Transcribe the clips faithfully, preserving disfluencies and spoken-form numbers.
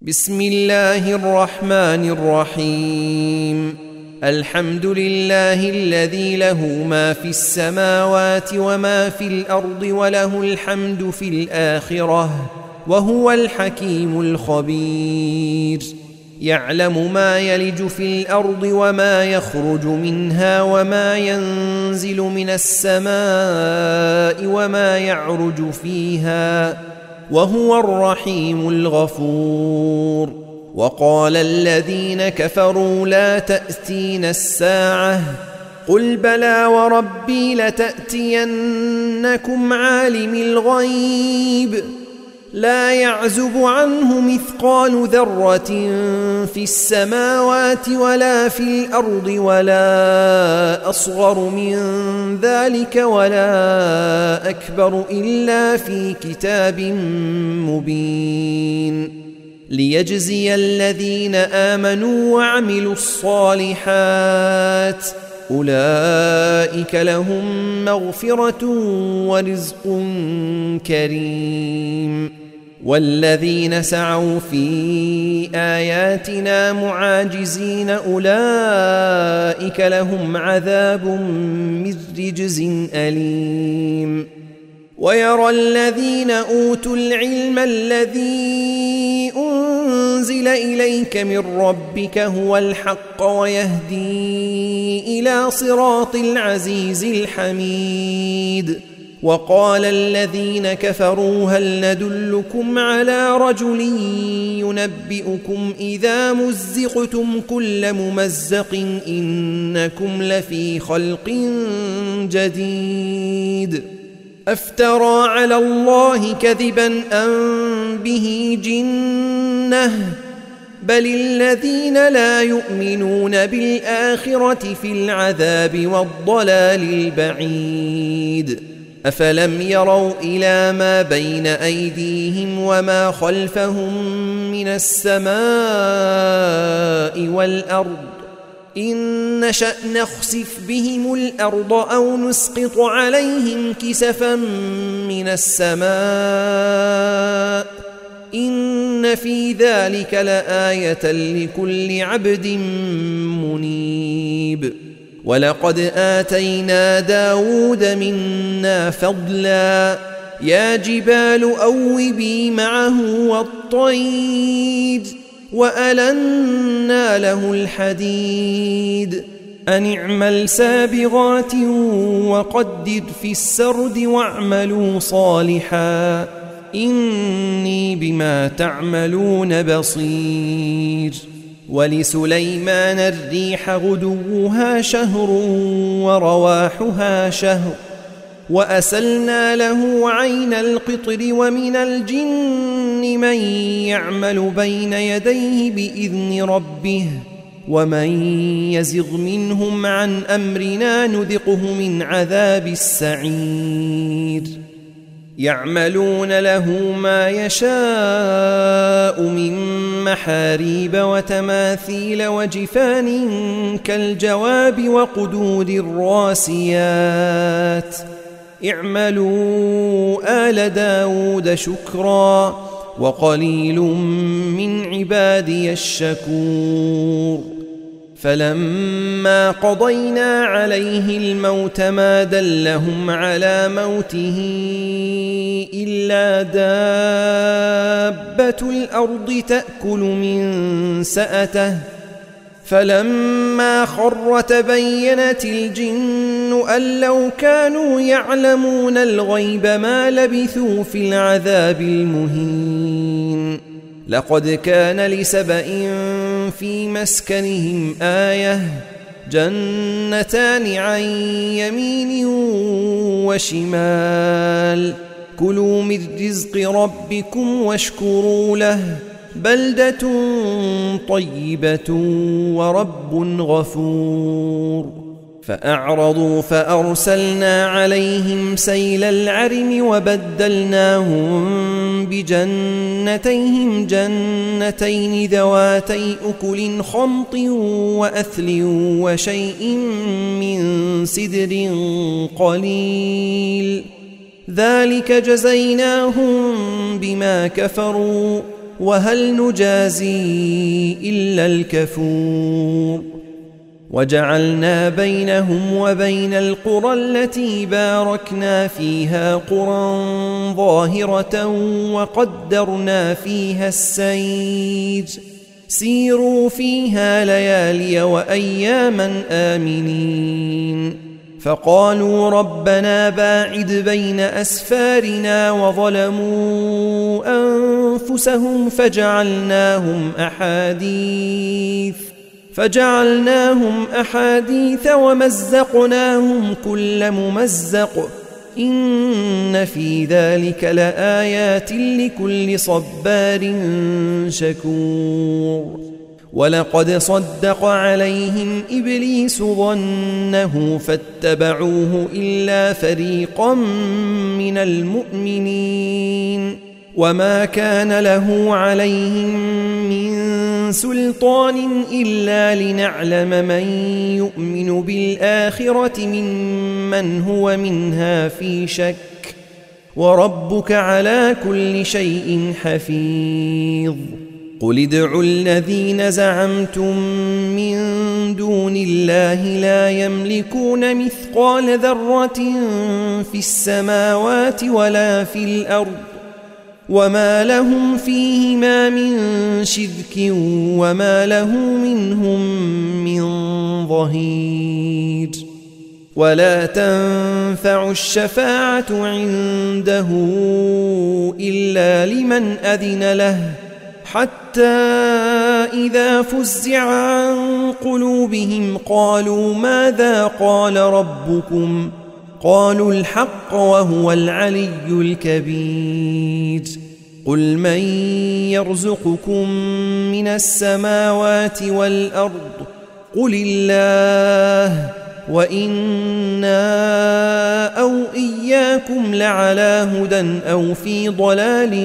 بسم الله الرحمن الرحيم. الحمد لله الذي له ما في السماوات وما في الأرض وله الحمد في الآخرة وهو الحكيم الخبير. يعلم ما يلج في الأرض وما يخرج منها وما ينزل من السماء وما يعرج فيها وهو الرحيم الغفور. وقال الذين كفروا لا تأتين الساعة قل بلى وربي لتأتينكم عالم الغيب لا يعزب عنه مثقال ذرة في السماوات ولا في الأرض ولا أصغر من ذلك ولا أكبر إلا في كتاب مبين ليجزي الذين آمنوا وعملوا الصالحات أولئك لهم مغفرة ورزق كريم. والذين سعوا في آياتنا معاجزين أولئك لهم عذاب من رجز أليم. ويرى الذين أوتوا العلم الذي أنزل إليك من ربك هو الحق ويهدي إلى صراط العزيز الحميد. وقال الذين كفروا هل ندلكم على رجل ينبئكم إذا مزقتم كل ممزق إنكم لفي خلق جديد أفترى على الله كذبا أم به جنة بل الذين لا يؤمنون بالآخرة في العذاب والضلال البعيد. أفلم يروا إلى ما بين أيديهم وما خلفهم من السماء والأرض إن نشأ نخسف بهم الأرض أو نسقط عليهم كسفا من السماء إن في ذلك لآية لكل عبد منيب. ولقد آتينا داود منا فضلا يا جبال أوبي معه والطير وألنا له الحديد أن اعمل سابغات وقدر في السرد واعملوا صالحا إني بما تعملون بصير. ولسليمان الريح غدوها شهر ورواحها شهر وأسلنا له عين القطر ومن الجن من يعمل بين يديه بإذن ربه ومن يزغ منهم عن أمرنا نذقه من عذاب السعير. يعملون له ما يشاء من محاريب وتماثيل وجفان كالجواب وقدور الراسيات اعملوا آل داود شكرا وقليل من عبادي الشكور. فلما قضينا عليه الموت ما دلهم على موته إلا دابة الأرض تأكل من سأته فلما خر تبينت الجن أن لو كانوا يعلمون الغيب ما لبثوا في العذاب المهين. لقد كان لسبإ في مسكنهم آية جنتان عن يمين وشمال كلوا من رزق ربكم واشكروا له بلدة طيبة ورب غفور. فأعرضوا فأرسلنا عليهم سيل العرم وبدلناهم بجنتيهم جنتين ذواتي أكل خمط وأثل وشيء من سدر قليل ذلك جزيناهم بما كفروا وهل نجازي إلا الكفور وجعلنا بينهم وبين القرى التي باركنا فيها قرى ظاهرة وقدرنا فيها السير سيروا فيها ليالي وأياما آمنين فقالوا ربنا باعد بين أسفارنا وظلموا أنفسهم فجعلناهم أحاديث فجعلناهم أحاديث ومزقناهم كل ممزق إن في ذلك لآيات لكل صبار شكور ولقد صدق عليهم إبليس ظنه فاتبعوه إلا فريقا من المؤمنين وما كان له عليهم من سلطان إلا لنعلم من يؤمن بالآخرة ممن هو منها في شك وربك على كل شيء حفيظ قل ادعوا الذين زعمتم من دون الله لا يملكون مثقال ذرة في السماوات ولا في الأرض وما لهم فيهما من شرك وما له منهم من ظهير ولا تنفع الشفاعة عنده إلا لمن أذن له حتى إذا فزع عن قلوبهم قالوا ماذا قال ربكم قالوا الحق وهو العلي الكبير قل من يرزقكم من السماوات والأرض قل الله وإنا أو إياكم لعلى هدى أو في ضلال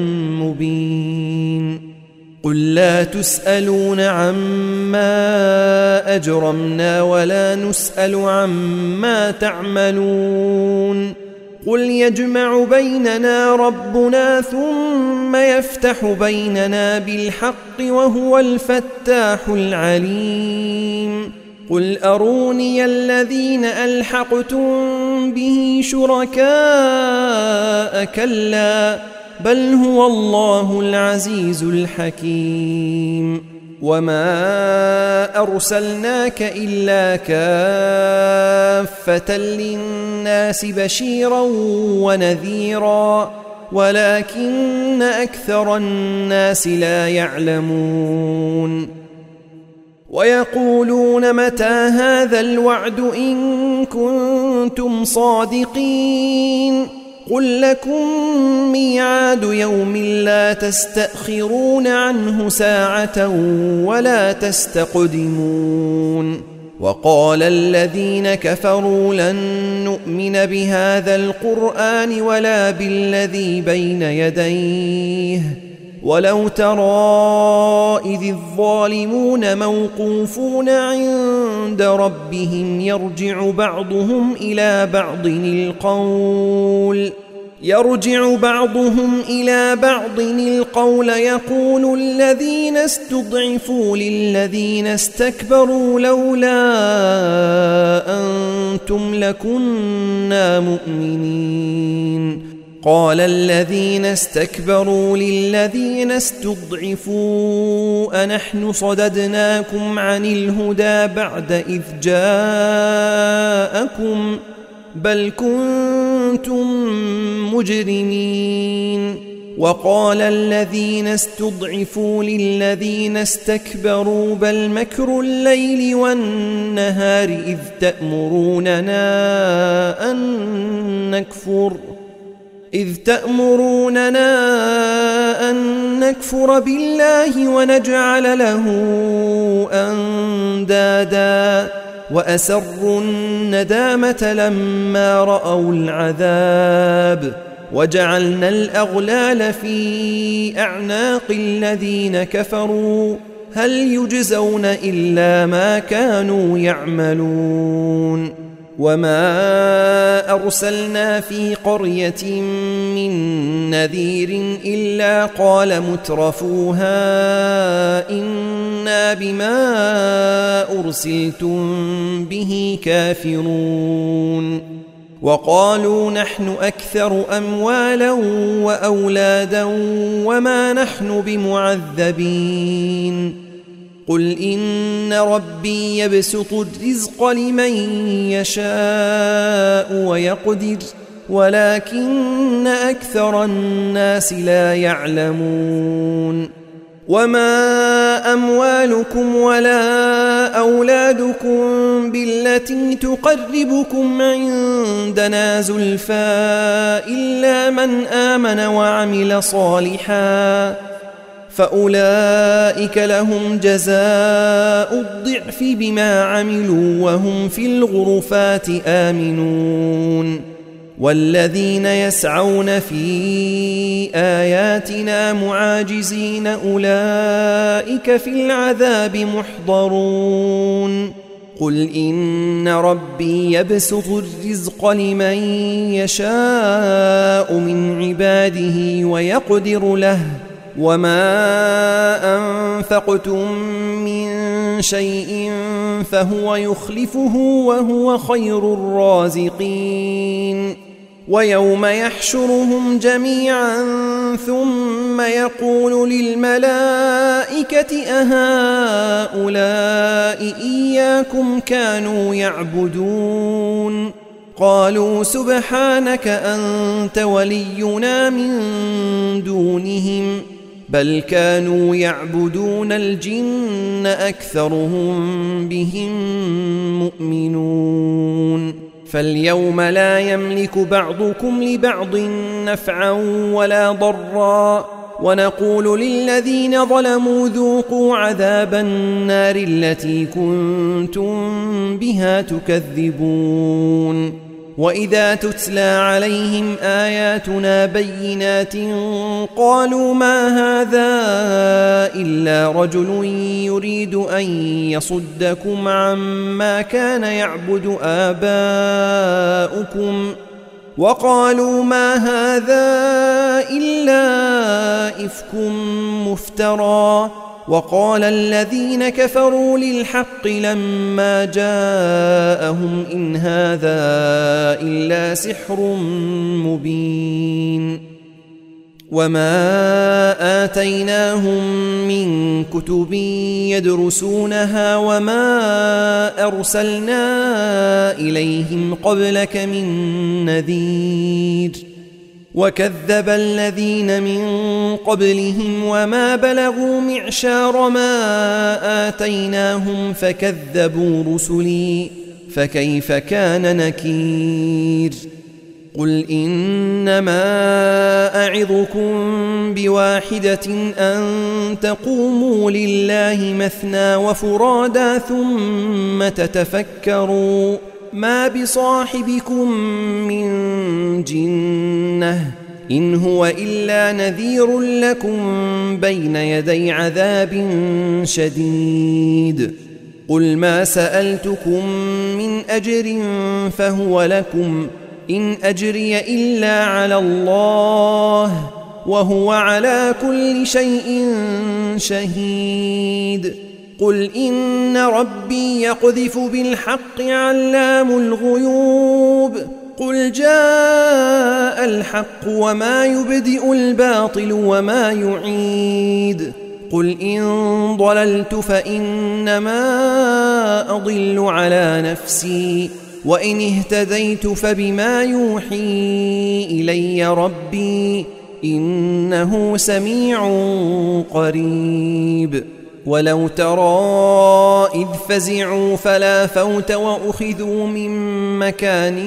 مبين قل لا تسألون عما أجرمنا ولا نسأل عما تعملون قل يجمع بيننا ربنا ثم يفتح بيننا بالحق وهو الفتاح العليم قل أروني الذين ألحقتم به شركاء كلا بل هو الله العزيز الحكيم وما أرسلناك إلا كافة للناس بشيرا ونذيرا ولكن أكثر الناس لا يعلمون ويقولون متى هذا الوعد إن كنتم صادقين قل لكم ميعاد يوم لا تستأخرون عنه ساعة ولا تستقدمون وقال الذين كفروا لن نؤمن بهذا القرآن ولا بالذي بين يديه ولو ترى إذ الظالمون موقوفون عند ربهم يرجع بعضهم إلى بعض القول يرجع بعضهم إلى بعض القول يقول الذين استضعفوا للذين استكبروا لولا أنتم لكنا مؤمنين قال الذين استكبروا للذين استضعفوا أنحن صددناكم عن الهدى بعد إذ جاءكم بل كنتم مجرمين وقال الذين استضعفوا للذين استكبروا بل مكر الليل والنهار إذ تأمروننا أن نكفر إذ تأمروننا أن نكفر بالله ونجعل له أندادا وأسروا الندامة لما رأوا العذاب وجعلنا الأغلال في أعناق الذين كفروا هل يجزون إلا ما كانوا يعملون وما أرسلنا في قرية من نذير إلا قال مترفوها إنا بما أرسلتم به كافرون وقالوا نحن أكثر أموالا وأولادا وما نحن بمعذبين قل إن ربي يبسط الرزق لمن يشاء ويقدر ولكن أكثر الناس لا يعلمون وما أموالكم ولا أولادكم بالتي تقربكم عندنا زلفى إلا من آمن وعمل صالحا فأولئك لهم جزاء الضعف بما عملوا وهم في الغرفات آمنون والذين يسعون في آياتنا معاجزين أولئك في العذاب محضرون قل إن ربي يبسط الرزق لمن يشاء من عباده ويقدر له وما أنفقتم من شيء فهو يخلفه وهو خير الرازقين ويوم يحشرهم جميعا ثم يقول للملائكة أهؤلاء إياكم كانوا يعبدون قالوا سبحانك أنت ولينا من دونهم بل كانوا يعبدون الجن أكثرهم بهم مؤمنون فاليوم لا يملك بعضكم لبعض نفعا ولا ضرا ونقول للذين ظلموا ذوقوا عذاب النار التي كنتم بها تكذبون وإذا تتلى عليهم آياتنا بينات قالوا ما هذا إلا رجل يريد أن يصدكم عما كان يعبد آباؤكم وقالوا ما هذا إلا إفك مفترى وقال الذين كفروا للحق لما جاءهم إن هذا إلا سحر مبين وما آتيناهم من كتب يدرسونها وما أرسلنا إليهم قبلك من نذير وكذب الذين من قبلهم وما بلغوا معشار ما آتيناهم فكذبوا رسلي فكيف كان نكير قل إنما أعظكم بواحدة أن تقوموا لله مثنى وفرادا ثم تتفكروا ما بصاحبكم من جنة إن هو إلا نذير لكم بين يدي عذاب شديد قل ما سألتكم من أجر فهو لكم إن أجري إلا على الله وهو على كل شيء شهيد قل إن ربي يقذف بالحق علام الغيوب قل جاء الحق وما يبدئ الباطل وما يعيد قل إن ضللت فإنما أضل على نفسي وإن اهتديت فبما يوحي إلي ربي إنه سميع قريب ولو ترى إذ فزعوا فلا فوت وأخذوا من مكان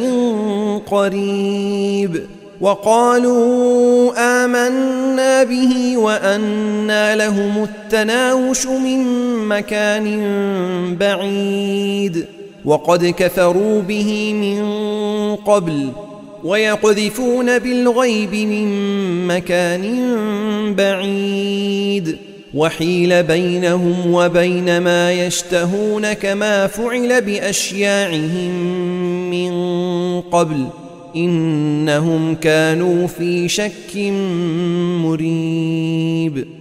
قريب وقالوا آمنا به وأنى لهم التناوش من مكان بعيد وقد كفروا به من قبل ويقذفون بالغيب من مكان بعيد وحيل بينهم وبين ما يشتهون كما فعل بأشياعهم من قبل إنهم كانوا في شك مريب